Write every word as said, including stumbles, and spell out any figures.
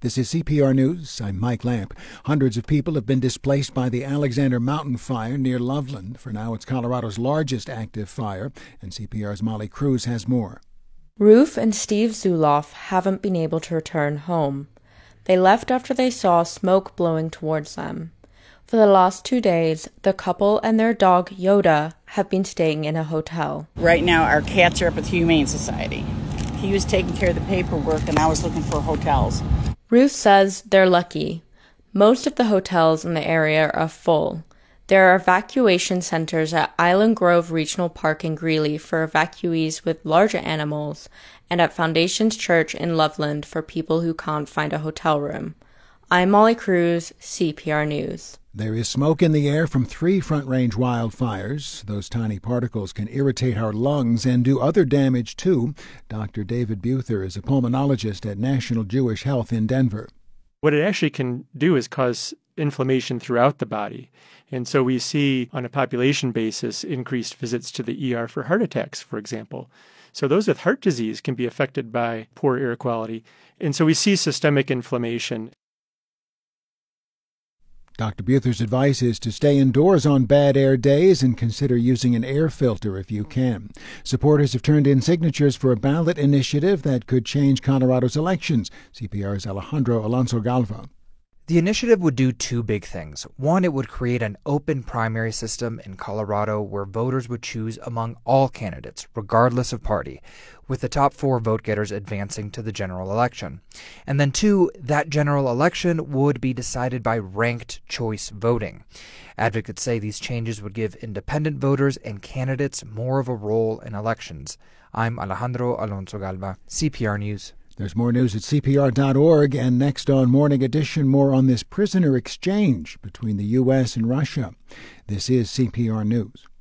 This is C P R News. I'm Mike Lamp. Hundreds of people have been displaced by the Alexander Mountain fire near Loveland. For now, it's Colorado's largest active fire, and C P R's Molly Cruz has more. Ruth and Steve Zuloff haven't been able to return home. They left after they saw smoke blowing towards them. For the last two days, the couple and their dog, Yoda, have been staying in a hotel. Right now, our cats are up at the Humane Society. He was taking care of the paperwork, and I was looking for hotels. Ruth says they're lucky. Most of the hotels in the area are full. There are evacuation centers at Island Grove Regional Park in Greeley for evacuees with larger animals, and at Foundations Church in Loveland for people who can't find a hotel room. I'm Molly Cruz, C P R News. There is smoke in the air from three Front Range wildfires. Those tiny particles can irritate our lungs and do other damage, too. Doctor David Buther is a pulmonologist at National Jewish Health in Denver. What it actually can do is cause inflammation throughout the body. And so we see, on a population basis, increased visits to the E R for heart attacks, for example. So those with heart disease can be affected by poor air quality. And so we see systemic inflammation. Doctor Buther's advice is to stay indoors on bad air days and consider using an air filter if you can. Supporters have turned in signatures for a ballot initiative that could change Colorado's elections. C P R's Alejandro Alonso Galva. The initiative would do two big things. One, it would create an open primary system in Colorado where voters would choose among all candidates, regardless of party, with the top four vote-getters advancing to the general election. And then two, that general election would be decided by ranked choice voting. Advocates say these changes would give independent voters and candidates more of a role in elections. I'm Alejandro Alonso Galva, C P R News. There's more news at C P R dot org, and next on Morning Edition, more on this prisoner exchange between the U S and Russia. This is C P R News.